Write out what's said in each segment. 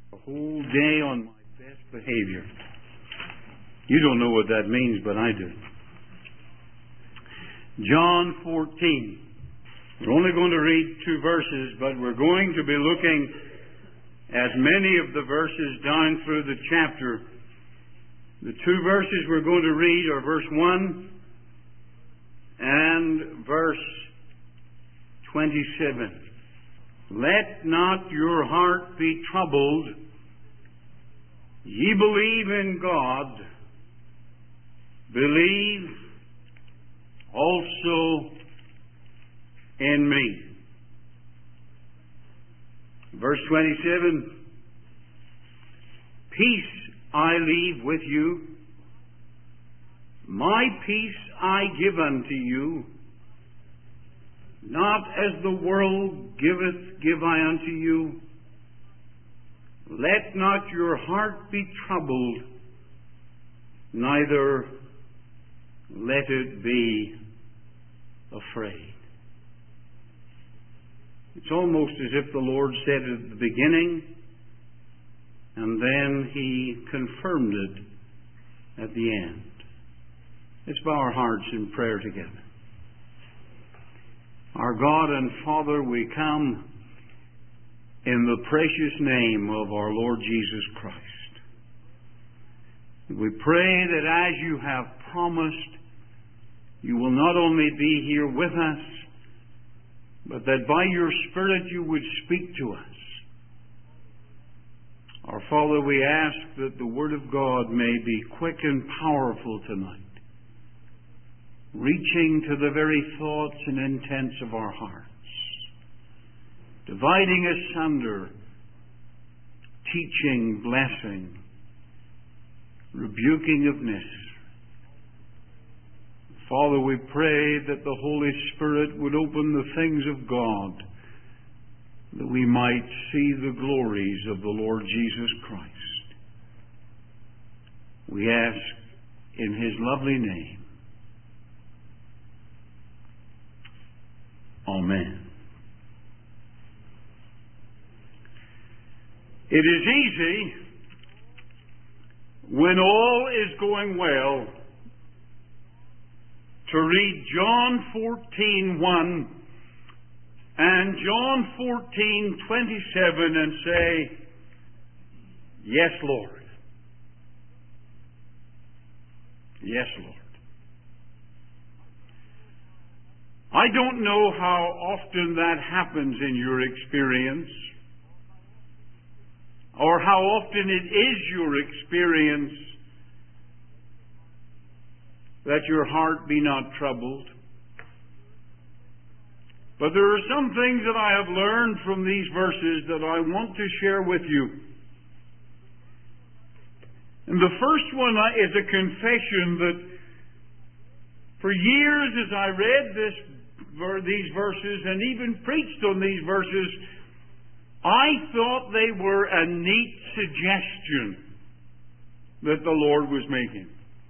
A whole day on my best behavior. You don't know what that means, but I do. John 14. We're only going to read 2 verses, but we're going to be looking at many of the verses down through the chapter. The 2 verses we're going to read are verse 1 and verse 27. Let not your heart be troubled. Ye believe in God. Believe also in me. Verse 27. Peace I leave with you. My peace I give unto you. Not as the world giveth, give I unto you. Let not your heart be troubled, neither let it be afraid. It's almost as if the Lord said it at the beginning, and then He confirmed it at the end. Let's bow our hearts in prayer together. Our God and Father, we come in the precious name of our Lord Jesus Christ. We pray that as you have promised, you will not only be here with us, but that by your Spirit you would speak to us. Our Father, we ask that the Word of God may be quick and powerful tonight, reaching to the very thoughts and intents of our hearts, dividing asunder, teaching, blessing, rebuking of miss. Father, we pray that the Holy Spirit would open the things of God, that we might see the glories of the Lord Jesus Christ. We ask in His lovely name. Amen. It is easy when all is going well to read John 14:1 and John 14:27 and say, "Yes, Lord. Yes, Lord." I don't know how often that happens in your experience, or how often it is your experience that your heart be not troubled. But there are some things that I have learned from these verses that I want to share with you. And the first one is a confession that for years as I read these verses and even preached on these verses, I thought they were a neat suggestion that the Lord was making.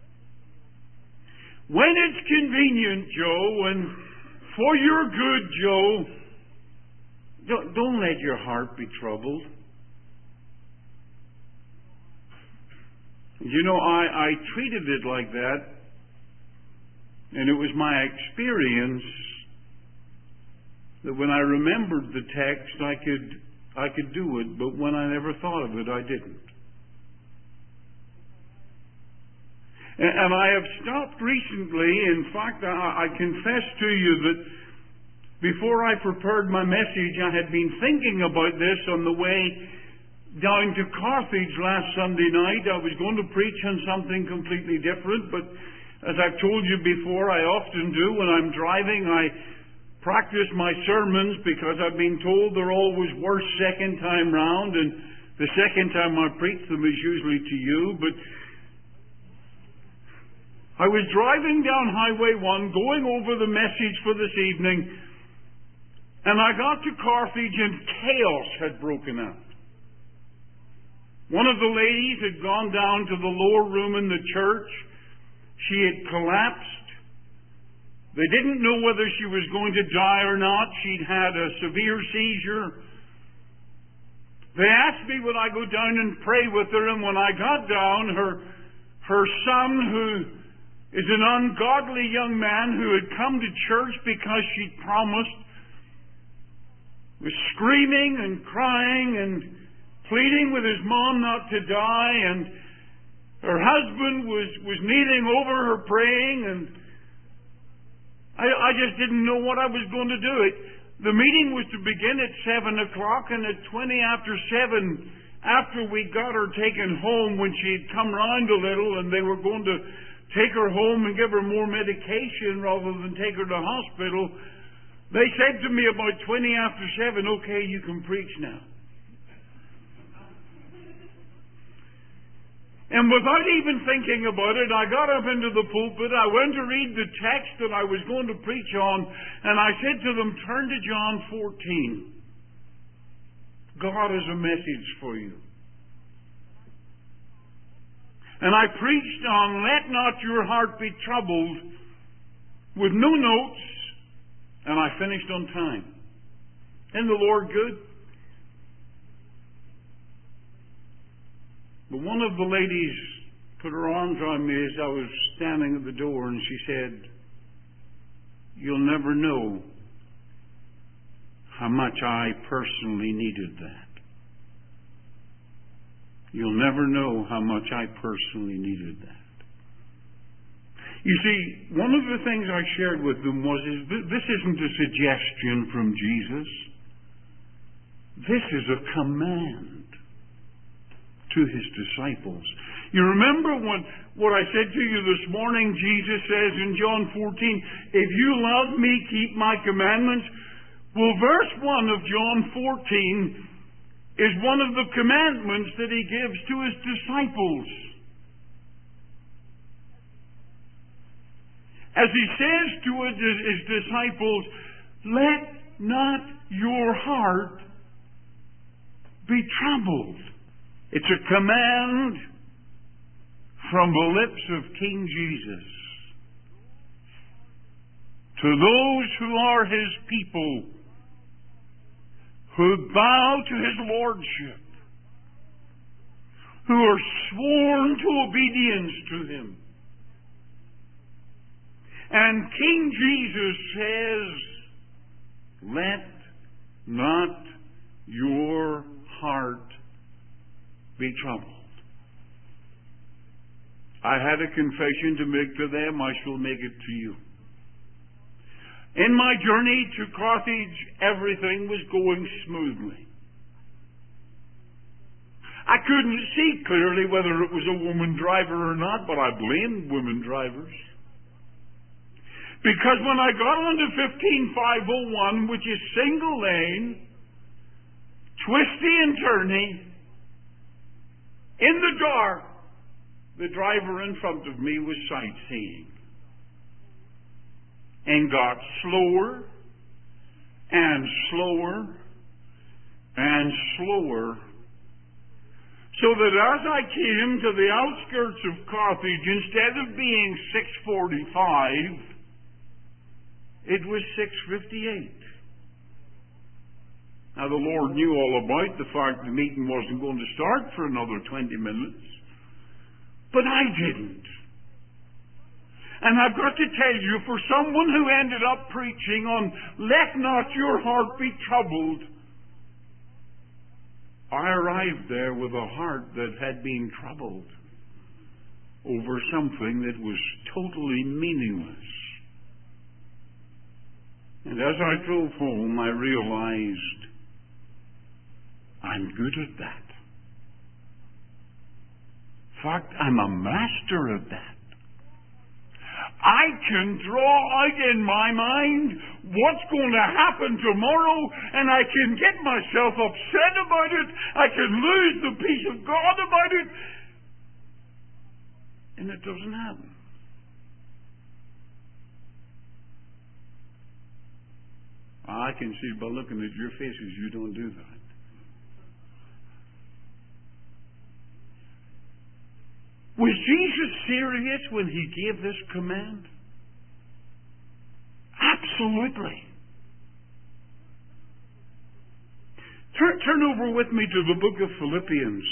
When it's convenient, Joe, and for your good, Joe, don't let your heart be troubled. You know, I treated it like that, and it was my experience that when I remembered the text, I could do it, but when I never thought of it, I didn't. And I have stopped recently. In fact, I confess to you that before I prepared my message, I had been thinking about this on the way down to Carthage last Sunday night. I was going to preach on something completely different, but as I've told you before, I often do when I'm driving. I practice my sermons because I've been told they're always worse second time round, and the second time I preach them is usually to you. But I was driving down Highway 1 going over the message for this evening, and I got to Carthage and chaos had broken out. One of the ladies had gone down to the lower room in the church. She had collapsed. They didn't know whether she was going to die or not. She'd had a severe seizure. They asked me would I go down and pray with her, and when I got down, her son, who is an ungodly young man who had come to church because she'd promised, was screaming and crying and pleading with his mom not to die, and her husband was kneeling over her praying, and I just didn't know what I was going to do. The meeting was to begin at 7 o'clock, and at 20 after 7, after we got her taken home, when she had come round a little, and they were going to take her home and give her more medication rather than take her to hospital, they said to me about 20 after 7, okay, you can preach now. And without even thinking about it, I got up into the pulpit, I went to read the text that I was going to preach on, and I said to them, turn to John 14. God has a message for you. And I preached on, let not your heart be troubled, with no notes, and I finished on time. Isn't the Lord good? But one of the ladies put her arms around me as I was standing at the door, and she said, you'll never know how much I personally needed that. You'll never know how much I personally needed that. You see, one of the things I shared with them was, this isn't a suggestion from Jesus. This is a command to His disciples. You remember what I said to you this morning? Jesus says in John 14, if you love me, keep my commandments. Well, verse 1 of John 14 is one of the commandments that He gives to His disciples. As He says to His disciples, let not your heart be troubled. It's a command from the lips of King Jesus to those who are His people, who bow to His lordship, who are sworn to obedience to Him. And King Jesus says, let not your heart be troubled. I had a confession to make to them. I shall make it to you. In my journey to Carthage, everything was going smoothly. I couldn't see clearly whether it was a woman driver or not, but I blamed women drivers. Because when I got onto 15501, which is single lane, twisty and turny, in the dark, the driver in front of me was sightseeing and got slower and slower and slower, so that as I came to the outskirts of Carthage, instead of being 6:45, it was 6:58. Now, the Lord knew all about the fact the meeting wasn't going to start for another 20 minutes. But I didn't. And I've got to tell you, for someone who ended up preaching on, let not your heart be troubled, I arrived there with a heart that had been troubled over something that was totally meaningless. And as I drove home, I realized I'm good at that. In fact, I'm a master at that. I can draw out in my mind what's going to happen tomorrow, and I can get myself upset about it. I can lose the peace of God about it, and it doesn't happen. I can see by looking at your faces you don't do that. Was Jesus serious when He gave this command? Absolutely. Turn Turn over with me to the book of Philippians.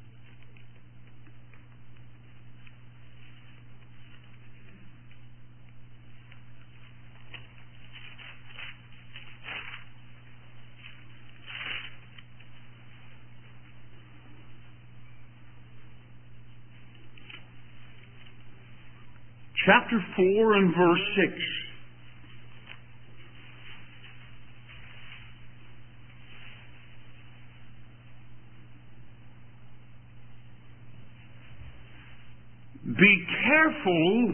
Chapter 4 and verse 6. Be careful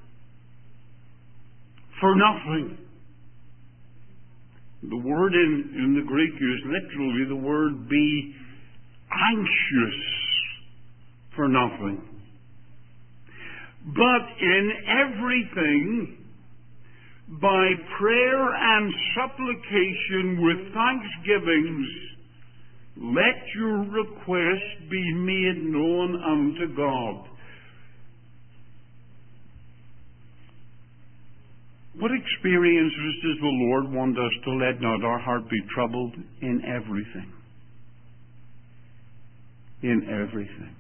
for nothing. The word in the Greek is literally the word be anxious for nothing. But in everything, by prayer and supplication with thanksgivings, let your request be made known unto God. What experiences does the Lord want us to let not our heart be troubled? In everything. In everything.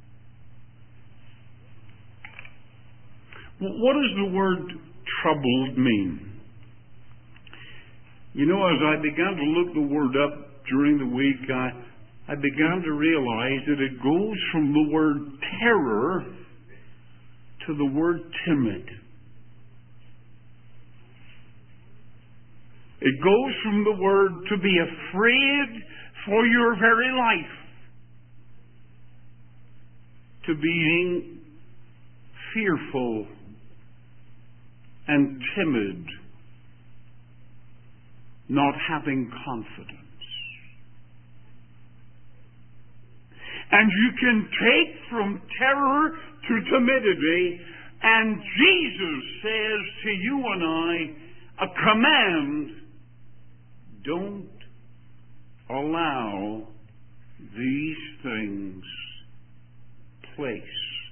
What does the word troubled mean? You know, as I began to look the word up during the week, I began to realize that it goes from the word terror to the word timid. It goes from the word to be afraid for your very life to being fearful and timid, not having confidence. And you can take from terror to timidity, and Jesus says to you and I a command: don't allow these things place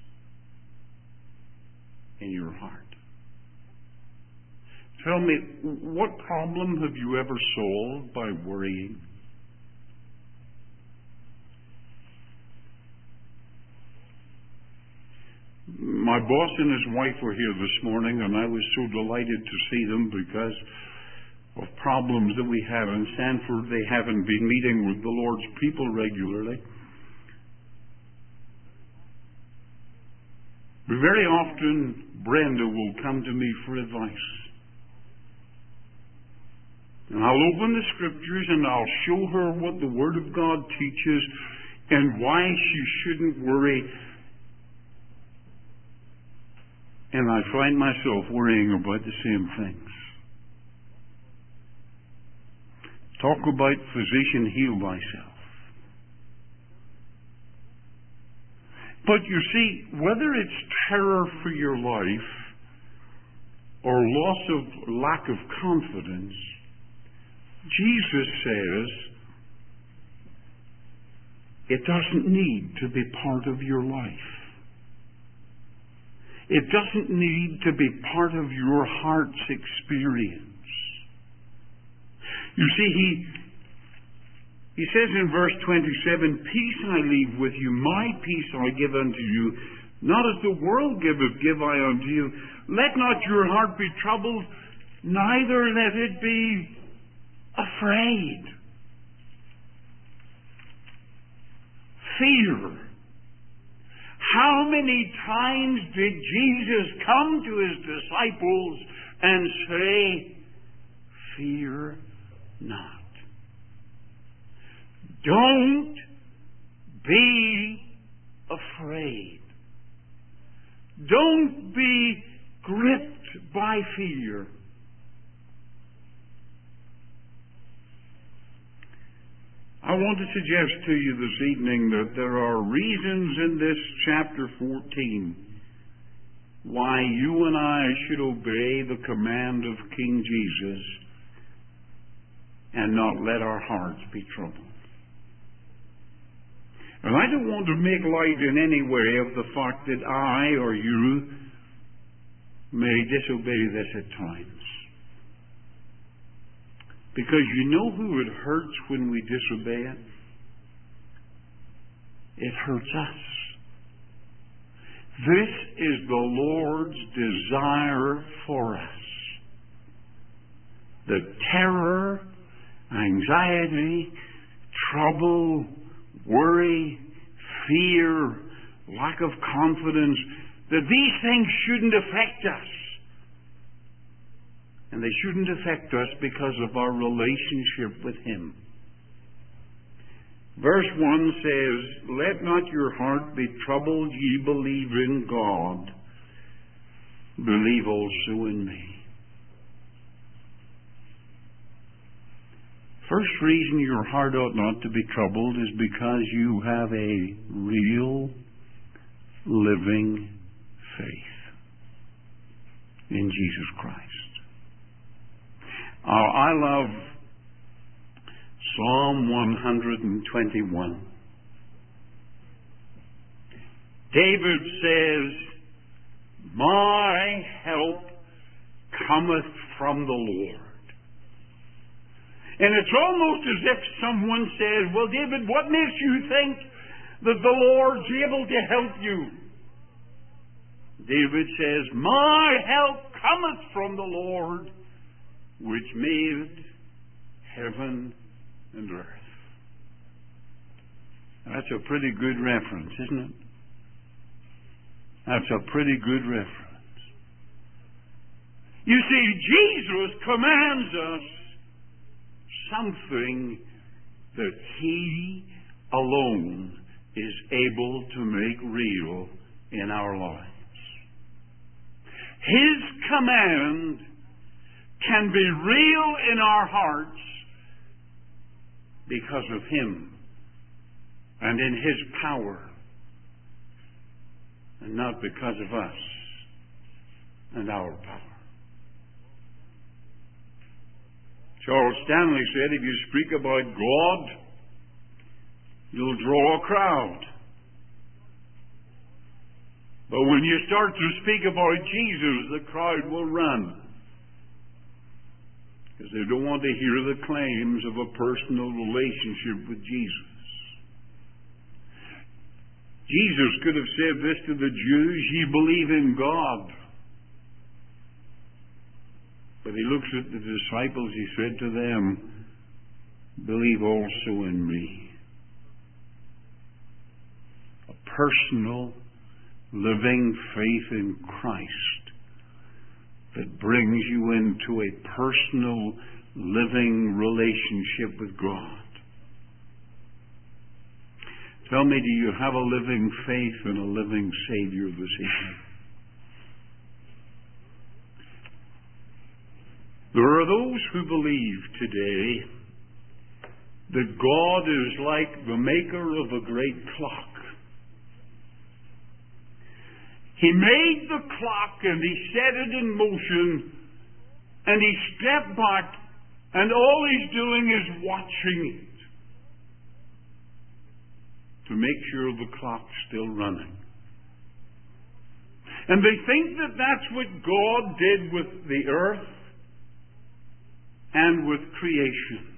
in your heart. Tell me, what problem have you ever solved by worrying? My boss and his wife were here this morning, and I was so delighted to see them because of problems that we have in Sanford. They haven't been meeting with the Lord's people regularly. Very often, Brenda will come to me for advice. And I'll open the Scriptures and I'll show her what the Word of God teaches and why she shouldn't worry. And I find myself worrying about the same things. Talk about physician, heal thyself. But you see, whether it's terror for your life or lack of confidence, Jesus says it doesn't need to be part of your life. It doesn't need to be part of your heart's experience. You see, he says in verse 27, peace I leave with you, my peace I give unto you. Not as the world giveth, give I unto you. Let not your heart be troubled, neither let it be afraid. Fear. How many times did Jesus come to his disciples and say, fear not? Don't be afraid. Don't be gripped by fear. I want to suggest to you this evening that there are reasons in this chapter 14 why you and I should obey the command of King Jesus and not let our hearts be troubled. And I don't want to make light in any way of the fact that I or you may disobey this at times. Because you know who it hurts when we disobey it? it hurts us. This is the Lord's desire for us. The terror, anxiety, trouble, worry, fear, lack of confidence, that these things shouldn't affect us. And they shouldn't affect us because of our relationship with Him. Verse 1 says, "Let not your heart be troubled, ye believe in God. Believe also in me." First reason your heart ought not to be troubled is because you have a real, living faith in Jesus Christ. I love Psalm 121. David says, "My help cometh from the Lord." And it's almost as if someone says, "Well, David, what makes you think that the Lord's able to help you?" David says, "My help cometh from the Lord, which made heaven and earth." That's a pretty good reference, isn't it? That's a pretty good reference. You see, Jesus commands us something that He alone is able to make real in our lives. His command can be real in our hearts because of Him and in His power, and not because of us and our power. Charles Stanley said, if you speak about God, you'll draw a crowd. But when you start to speak about Jesus, the crowd will run. Because they don't want to hear the claims of a personal relationship with Jesus. Jesus could have said this to the Jews, "Ye believe in God." But He looks at the disciples, He said to them, "Believe also in me." A personal, living faith in Christ that brings you into a personal, living relationship with God. Tell me, do you have a living faith in a living Savior this evening? There are those who believe today that God is like the maker of a great clock. He made the clock and He set it in motion and He stepped back and all He's doing is watching it to make sure the clock's still running. And they think that that's what God did with the earth and with creation.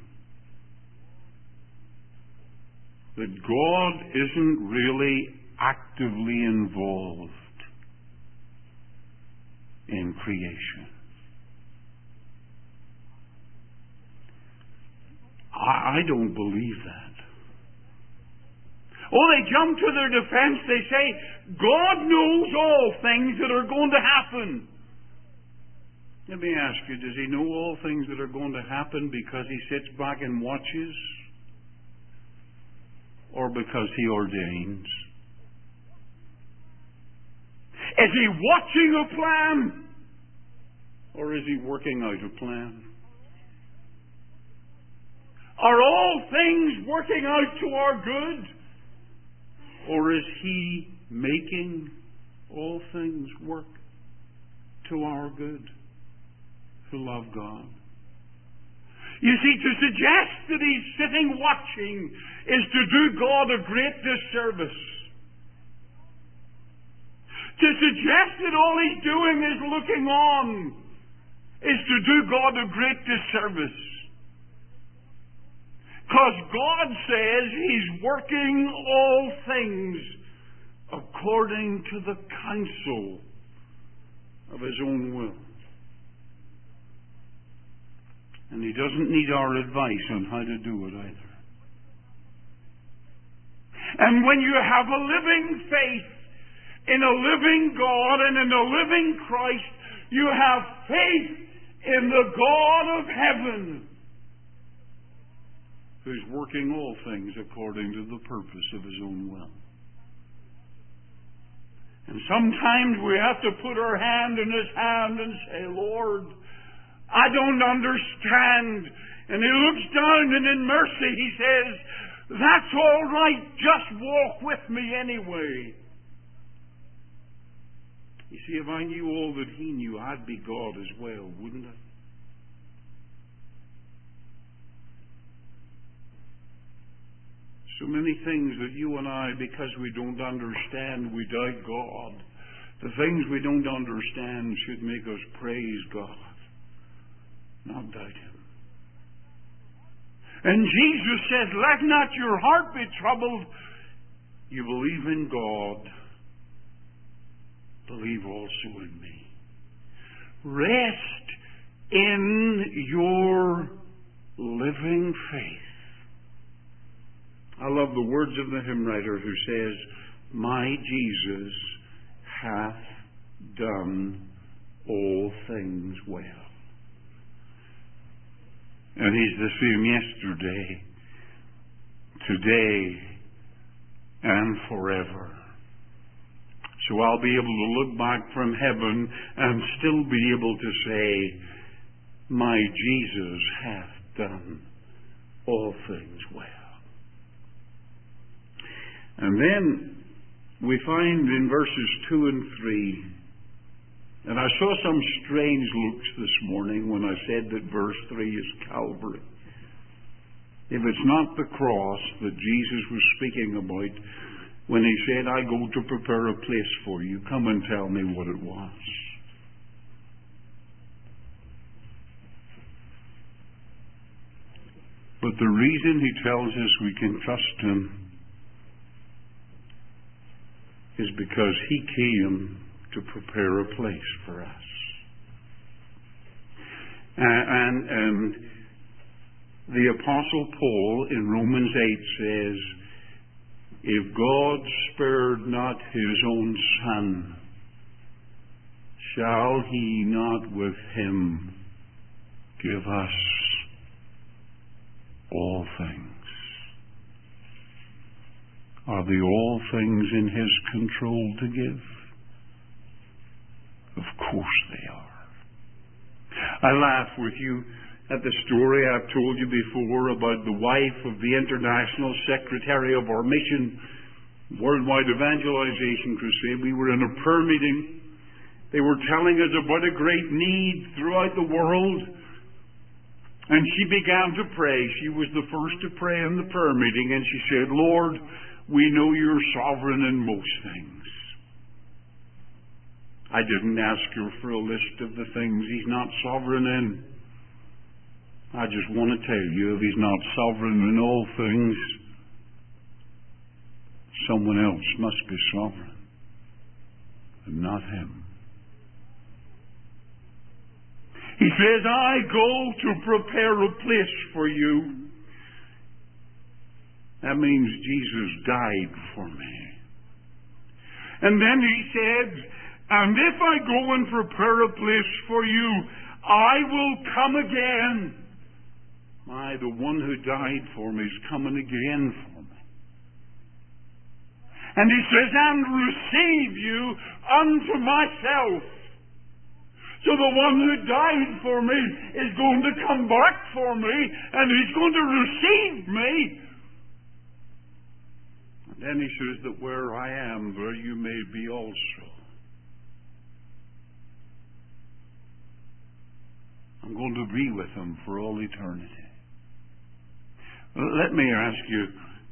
That God isn't really actively involved in creation. I don't believe that. Oh, they jump to their defense. They say, God knows all things that are going to happen. Let me ask you, does He know all things that are going to happen because He sits back and watches? Or because He ordains? Is He watching a plan? Or is He working out a plan? Are all things working out to our good? Or is He making all things work to our good who love God? You see, to suggest that He's sitting watching is to do God a great disservice. To suggest that all He's doing is looking on is to do God a great disservice. Because God says He's working all things according to the counsel of His own will. And He doesn't need our advice on how to do it either. And when you have a living faith in a living God and in a living Christ, you have faith in the God of heaven, who's working all things according to the purpose of His own will. And sometimes we have to put our hand in His hand and say, Lord, I don't understand. And He looks down and in mercy He says, that's all right, just walk with me anyway. You see, if I knew all that He knew, I'd be God as well, wouldn't I? So many things that you and I, because we don't understand, we doubt God. The things we don't understand should make us praise God, not doubt Him. And Jesus says, let not your heart be troubled. You believe in God, believe also in me. Rest in your living faith. I love the words of the hymn writer who says, my Jesus hath done all things well. And He's the same yesterday, today, and forever. So I'll be able to look back from heaven and still be able to say, my Jesus hath done all things well. And then we find in verses 2 and 3, and I saw some strange looks this morning when I said that verse 3 is Calvary. If it's not the cross that Jesus was speaking about when He said, I go to prepare a place for you, come and tell me what it was. But the reason He tells us we can trust Him is because He came to prepare a place for us. And the Apostle Paul in Romans 8 says, if God spared not His own Son, shall He not with Him give us all things? Are the all things in His control to give? Of course they are. I laugh with you at the story I've told you before about the wife of the International Secretary of our mission, Worldwide Evangelization Crusade. We were in a prayer meeting. They were telling us about a great need throughout the world. And she began to pray. She was the first to pray in the prayer meeting. And she said, Lord, we know You're sovereign in most things. I didn't ask her for a list of the things He's not sovereign in. I just want to tell you, if He's not sovereign in all things, someone else must be sovereign, and not Him. He says, I go to prepare a place for you. That means Jesus died for me. And then He said, and if I go and prepare a place for you, I will come again. The one who died for me is coming again for me. And He says, and receive you unto myself. So the one who died for me is going to come back for me, and He's going to receive me. And then He says that where I am, there you may be also. I'm going to be with Him for all eternity. Let me ask you,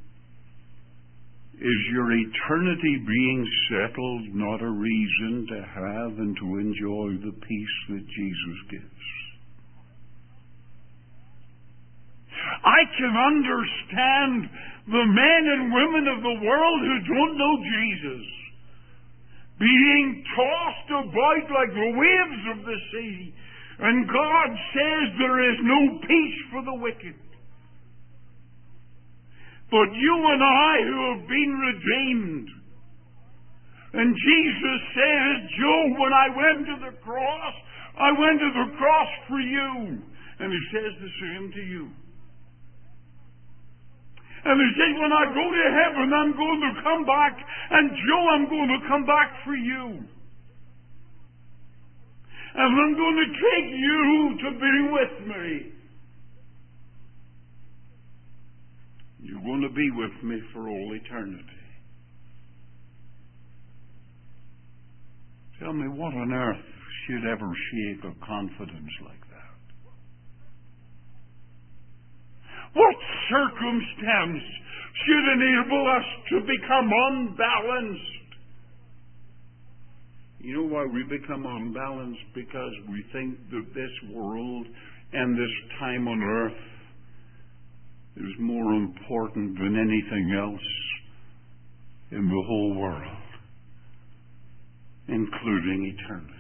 is your eternity being settled not a reason to have and to enjoy the peace that Jesus gives? I can understand the men and women of the world who don't know Jesus. being tossed about like the waves of the sea. And God says there is no peace for the wicked. But you and I who have been redeemed. And Jesus says, Joe, when I went to the cross, I went to the cross for you. And He says the same to you. And He says, when I go to heaven, I'm going to come back. And Joe, I'm going to come back for you. And I'm going to take you to be with me. You're going to be with me for all eternity. Tell me, what on earth should ever shake a confidence like that? What circumstance should enable us to become unbalanced? You know why we become unbalanced? Because we think that this world and this time on earth is more important than anything else in the whole world, including eternity.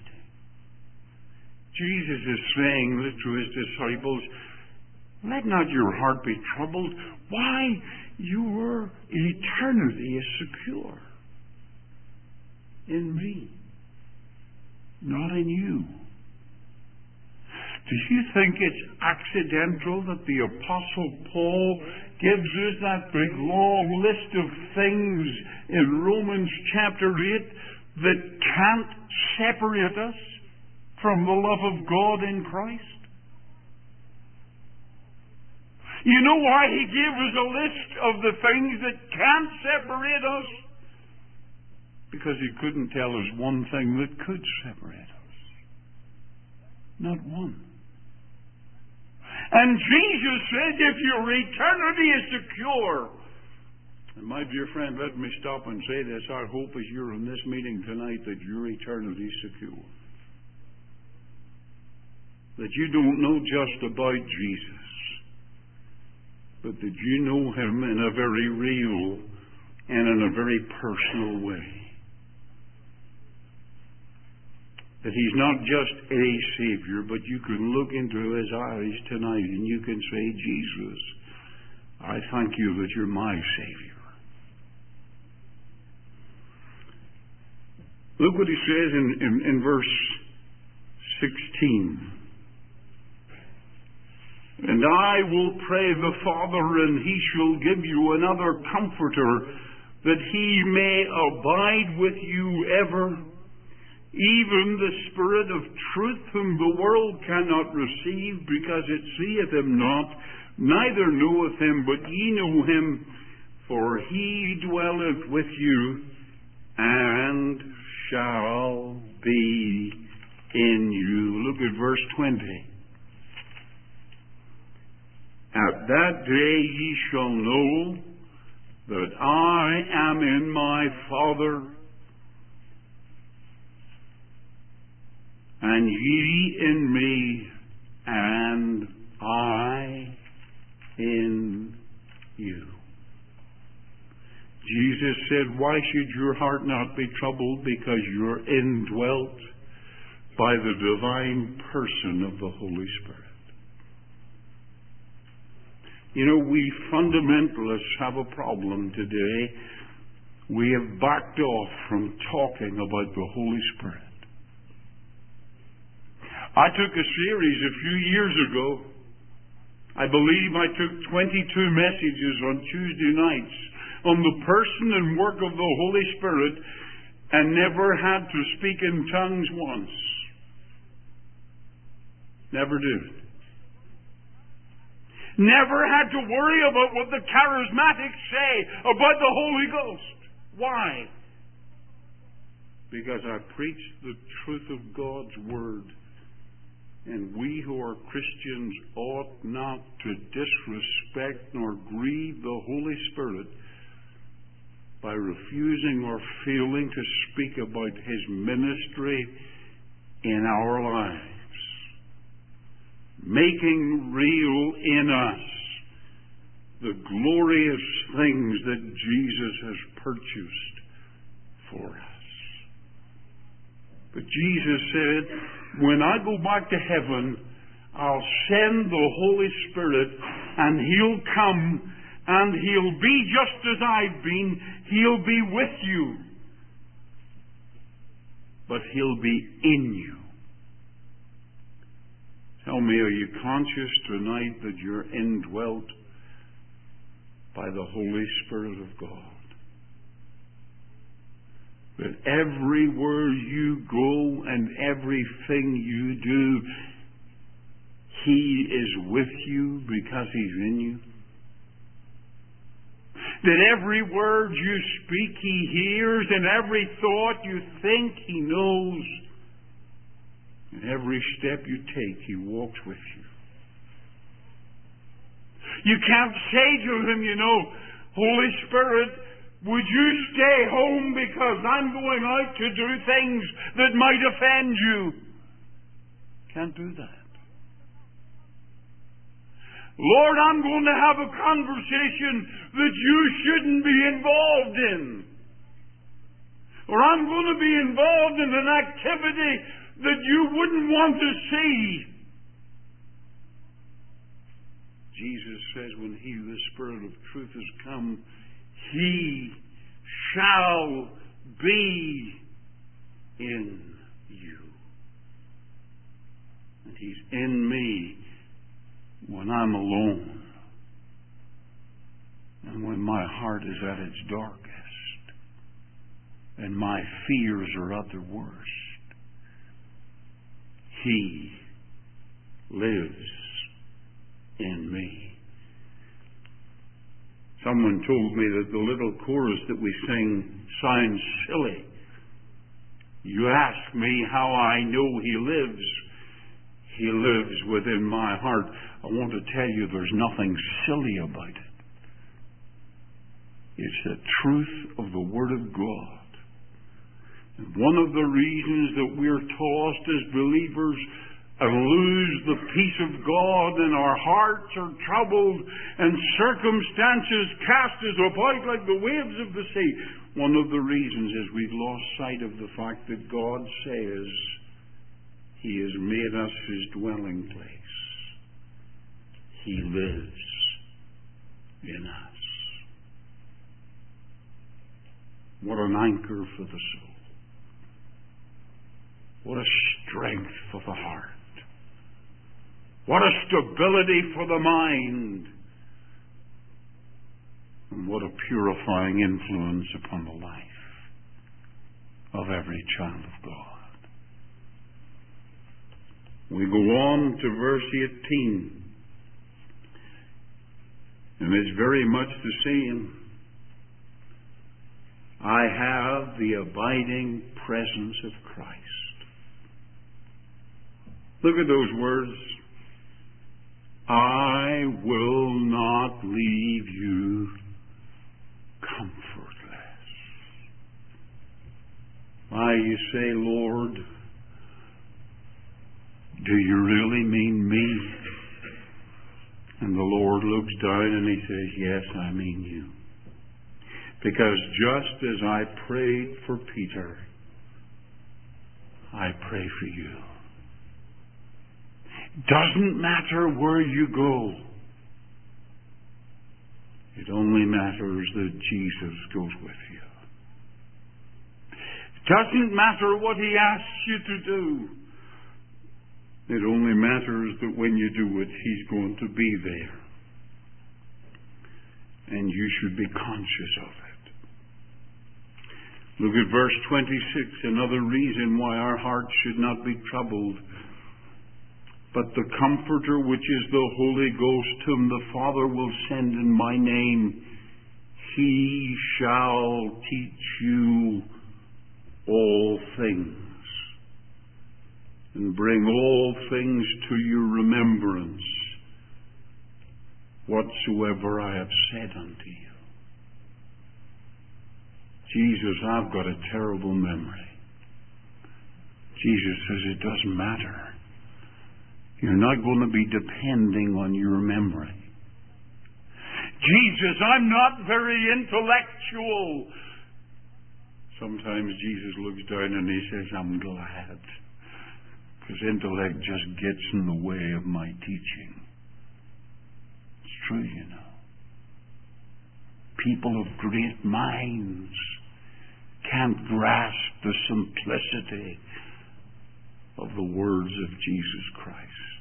Jesus is saying to His disciples, let not your heart be troubled. Why? Your eternity is secure in me, not in you. Do you think it's accidental that the Apostle Paul gives us that big long list of things in Romans chapter 8 that can't separate us from the love of God in Christ? You know why he gave us a list of the things that can't separate us? Because he couldn't tell us one thing that could separate us. Not one. And Jesus said, if your eternity is secure, and my dear friend, let me stop and say this, our hope as you're in this meeting tonight that your eternity is secure. That you don't know just about Jesus, but that you know Him in a very real and in a very personal way. That He's not just a Savior, but you can look into His eyes tonight and you can say, Jesus, I thank you that you're my Savior. Look what He says in verse 16. And I will pray the Father, and He shall give you another Comforter, that He may abide with you ever, even the Spirit of truth, whom the world cannot receive, because it seeth Him not, neither knoweth Him, but ye know Him, for He dwelleth with you, and shall be in you. Look at verse 20. At that day ye shall know that I am in my Father, and ye in me, and I in you. Jesus said, why should your heart not be troubled? Because you're indwelt by the divine person of the Holy Spirit. You know, we fundamentalists have a problem today. We have backed off from talking about the Holy Spirit. I took a series a few years ago. I believe I took 22 messages on Tuesday nights on the person and work of the Holy Spirit, and never had to speak in tongues once. Never did. Never had to worry about what the charismatics say about the Holy Ghost. Why? Because I preach the truth of God's Word. And we who are Christians ought not to disrespect nor grieve the Holy Spirit by refusing or failing to speak about His ministry in our lives. Making real in us the glorious things that Jesus has purchased for us. But Jesus said, when I go back to heaven, I'll send the Holy Spirit, and He'll come, and He'll be just as I've been. He'll be with you. But He'll be in you. Tell me, are you conscious tonight that you're indwelt by the Holy Spirit of God? That everywhere you go and everything you do, He is with you because He's in you? That every word you speak He hears, and every thought you think He knows, and every step you take He walks with you? You can't say to Him, Holy Spirit, would you stay home because I'm going out to do things that might offend you? Can't do that. Lord, I'm going to have a conversation that you shouldn't be involved in. Or I'm going to be involved in an activity that you wouldn't want to see. Jesus says when He, the Spirit of truth, has come, He shall be in you. And He's in me when I'm alone, and when my heart is at its darkest, and my fears are at their worst. He lives in me. Someone told me that the little chorus that we sing sounds silly. You ask me how I know He lives. He lives within my heart. I want to tell you there's nothing silly about it. It's the truth of the Word of God. And one of the reasons that we're tossed as believers and lose the peace of God, and our hearts are troubled, and circumstances cast us about like the waves of the sea, one of the reasons is we've lost sight of the fact that God says He has made us His dwelling place. He lives in us. What an anchor for the soul. What a strength for the heart. What a stability for the mind. And what a purifying influence upon the life of every child of God. We go on to verse 18. And it's very much the same. I have the abiding presence of Christ. Look at those words. I will not leave you comfortless. Why, you say, Lord, do you really mean me? And the Lord looks down and He says, yes, I mean you. Because just as I prayed for Peter, I pray for you. Doesn't matter where you go. It only matters that Jesus goes with you. Doesn't matter what He asks you to do. It only matters that when you do it, He's going to be there. And you should be conscious of it. Look at verse 26, another reason why our hearts should not be troubled. But the Comforter, which is the Holy Ghost, whom the Father will send in my name, He shall teach you all things, and bring all things to your remembrance, whatsoever I have said unto you. Jesus, I've got a terrible memory. Jesus says it doesn't matter. You're not going to be depending on your memory. Jesus, I'm not very intellectual. Sometimes Jesus looks down and he says, I'm glad, because intellect just gets in the way of my teaching. It's true, you know. People of great minds can't grasp the simplicity of the words of Jesus Christ.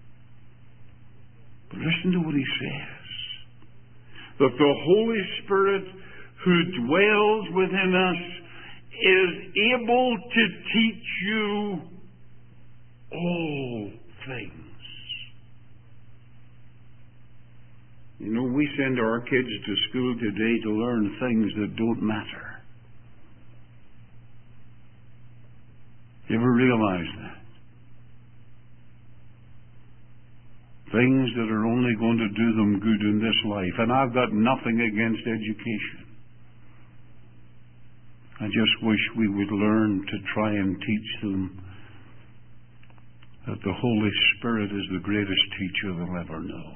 But listen to what he says. That the Holy Spirit who dwells within us is able to teach you all things. You know, we send our kids to school today to learn things that don't matter. You ever realize that? Things that are only going to do them good in this life. And I've got nothing against education. I just wish we would learn to try and teach them that the Holy Spirit is the greatest teacher they'll ever know.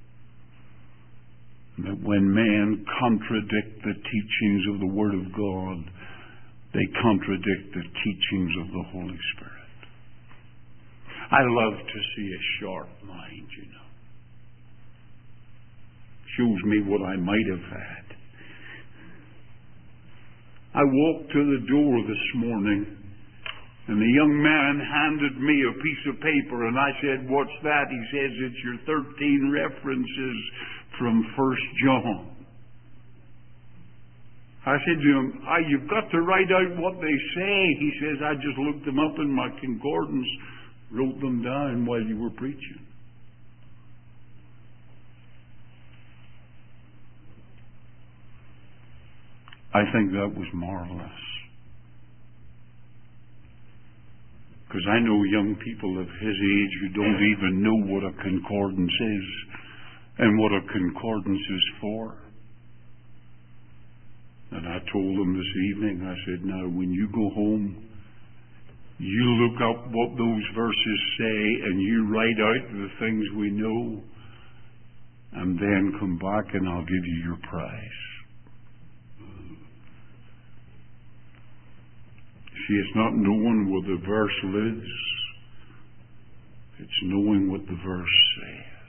And that when men contradict the teachings of the Word of God, they contradict the teachings of the Holy Spirit. I love to see a sharp mind, you know. Shows me what I might have had. I walked to the door this morning, and the young man handed me a piece of paper, and I said, "What's that?" He says, "It's your 13 references from 1 John. I said to him, "You've got to write out what they say." He says, "I just looked them up in my concordance, wrote them down while you were preaching." I think that was marvelous. Because I know young people of his age who don't even know what a concordance is and what a concordance is for. And I told them this evening, I said, "Now when you go home, you look up what those verses say and you write out the things we know, and then come back and I'll give you your prize." See, it's not knowing what the verse lives. It's knowing what the verse says.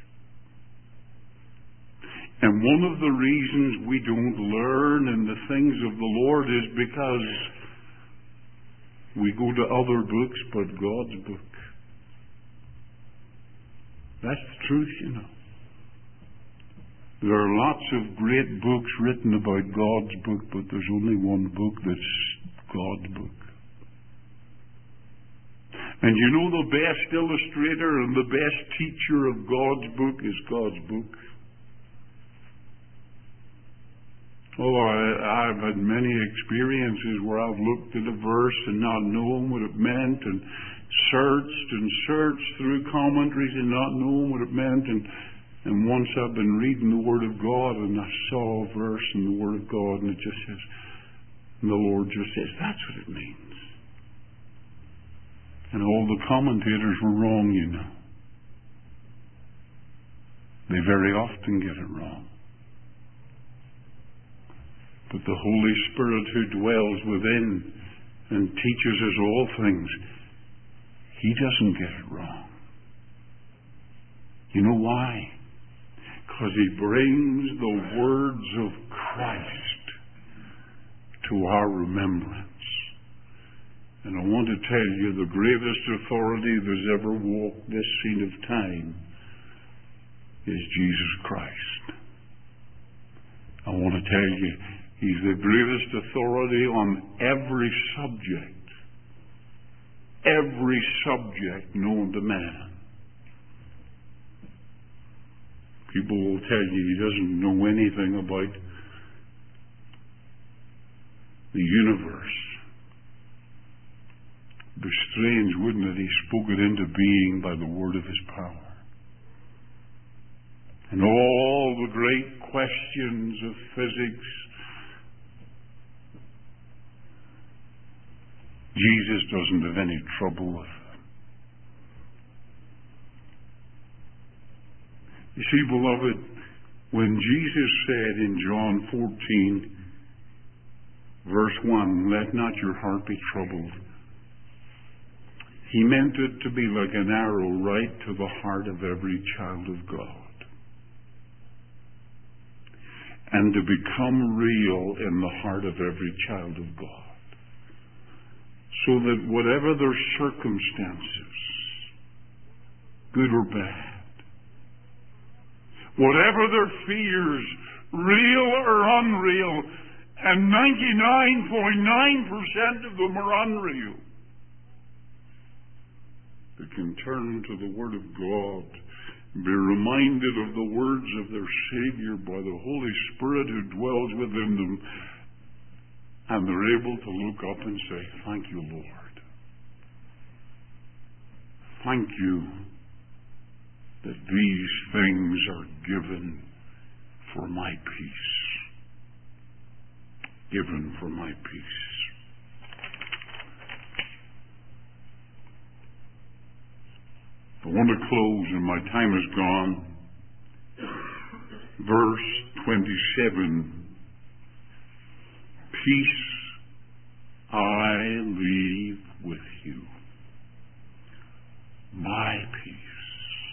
And one of the reasons we don't learn in the things of the Lord is because we go to other books but God's book. That's the truth, you know. There are lots of great books written about God's book, but there's only one book that's God's book. And you know, the best illustrator and the best teacher of God's book is God's book. Oh, I've had many experiences where I've looked at a verse and not knowing what it meant, and searched through commentaries and not knowing what it meant, and once I've been reading the Word of God and I saw a verse in the Word of God and it just says, and the Lord just says, "That's what it means." And all the commentators were wrong, you know. They very often get it wrong. But the Holy Spirit who dwells within and teaches us all things, He doesn't get it wrong. You know why? Because He brings the words of Christ to our remembrance. And I want to tell you, the greatest authority that's ever walked this scene of time is Jesus Christ. I want to tell you, He's the greatest authority on every subject known to man. People will tell you He doesn't know anything about the universe. It'd be strange, wouldn't it? He spoke it into being by the word of His power. And all the great questions of physics, Jesus doesn't have any trouble with them. You see, beloved, when Jesus said in John 14, Verse 1, let not your heart be troubled. He meant it to be like an arrow right to the heart of every child of God, and to become real in the heart of every child of God, so that whatever their circumstances, good or bad, whatever their fears, real or unreal, and 99.9% of them are unreal, they can turn to the Word of God, be reminded of the words of their Savior by the Holy Spirit who dwells within them, and they're able to look up and say, thank you, Lord. Thank you that these things are given for my peace. Given for my peace. I want to close, and my time is gone. Verse 27. Peace I leave with you. My peace.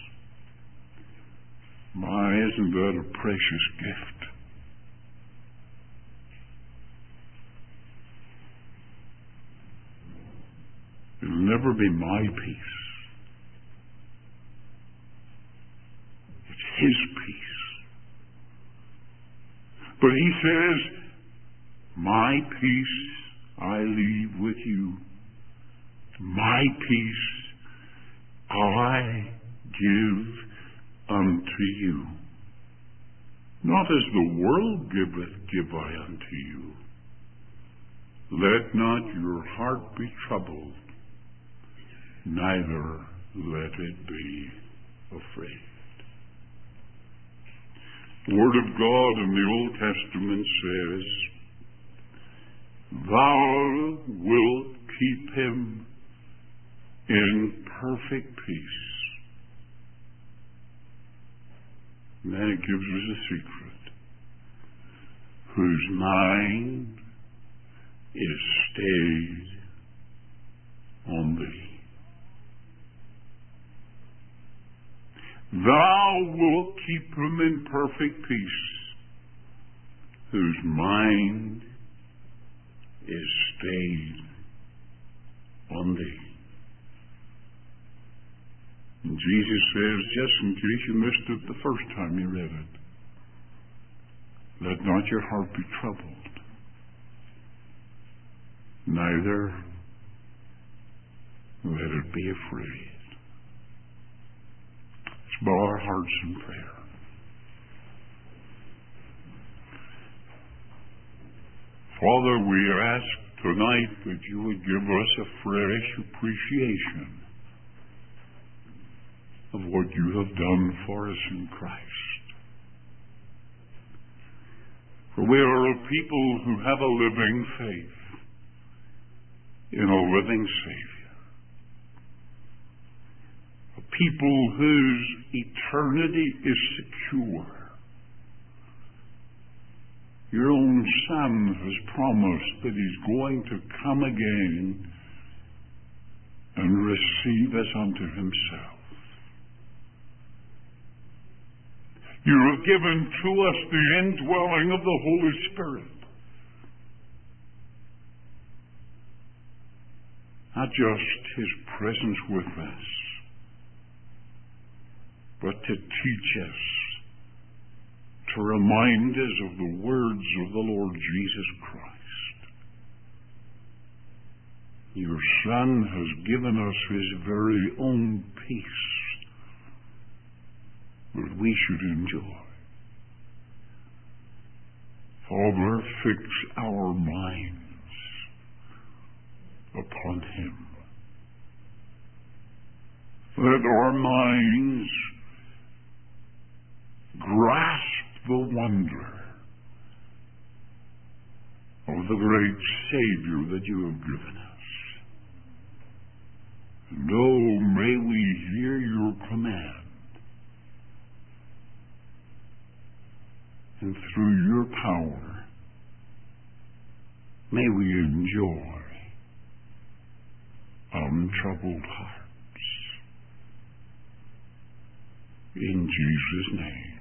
My, isn't that a precious gift? It'll never be my peace. It's His peace. But He says, my peace I leave with you. My peace I give unto you. Not as the world giveth, give I unto you. Let not your heart be troubled, neither let it be afraid. The Word of God in the Old Testament says, thou wilt keep him in perfect peace. And then it gives us a secret. Whose mind is stayed on thee. Thou wilt keep him in perfect peace, whose mind is stayed on thee. And Jesus says, just in case you missed it the first time you read it, let not your heart be troubled, neither let it be afraid. Let's bow our hearts in prayer. Father, we ask tonight that you would give us a fresh appreciation of what you have done for us in Christ. For we are a people who have a living faith in a living Savior. A people whose eternity is secure. Your own Son has promised that He's going to come again and receive us unto Himself. You have given to us the indwelling of the Holy Spirit. Not just His presence with us, but to teach us, to remind us of the words of the Lord Jesus Christ. Your Son has given us His very own peace that we should enjoy. Father, fix our minds upon Him. Let our minds grasp the wonder of the great Savior that you have given us. And oh, may we hear your command, and through your power May we enjoy untroubled hearts. In Jesus' name.